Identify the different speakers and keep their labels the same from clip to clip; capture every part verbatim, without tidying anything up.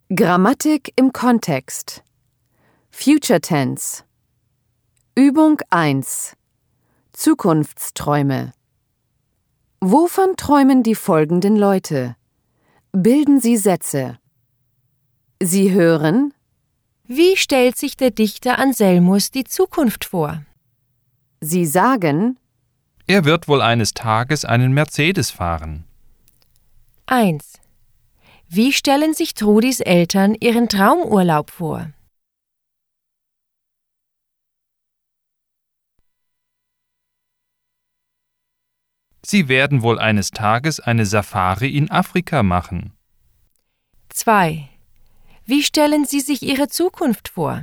Speaker 1: Grammatik im Kontext. Future Tense. Übung eins. Zukunftsträume. Wovon träumen die folgenden Leute? Bilden Sie Sätze. Sie hören:
Speaker 2: Wie stellt sich der Dichter Anselmus die Zukunft vor?
Speaker 1: Sie sagen:
Speaker 3: Er wird wohl eines Tages einen Mercedes fahren.
Speaker 2: eins. Wie stellen sich Trudis Eltern ihren Traumurlaub vor?
Speaker 3: Sie werden wohl eines Tages eine Safari in Afrika machen.
Speaker 2: zwei. Wie stellen Sie sich Ihre Zukunft vor?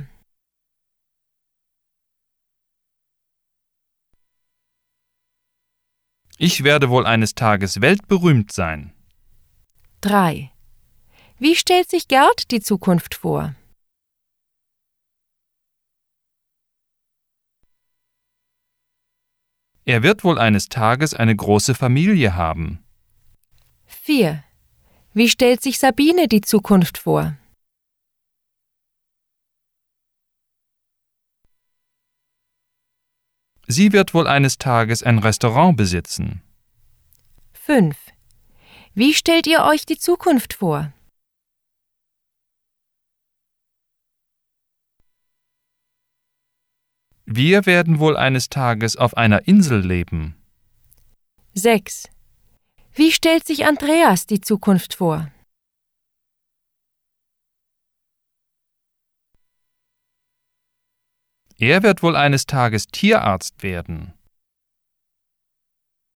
Speaker 3: Ich werde wohl eines Tages weltberühmt sein.
Speaker 2: drei. Wie stellt sich Gerd die Zukunft vor?
Speaker 3: Er wird wohl eines Tages eine große Familie haben.
Speaker 2: vier. Wie stellt sich Sabine die Zukunft vor?
Speaker 3: Sie wird wohl eines Tages ein Restaurant besitzen.
Speaker 2: fünf. Wie stellt ihr euch die Zukunft vor?
Speaker 3: Wir werden wohl eines Tages auf einer Insel leben.
Speaker 2: sechs. Wie stellt sich Andreas die Zukunft vor?
Speaker 3: Er wird wohl eines Tages Tierarzt werden.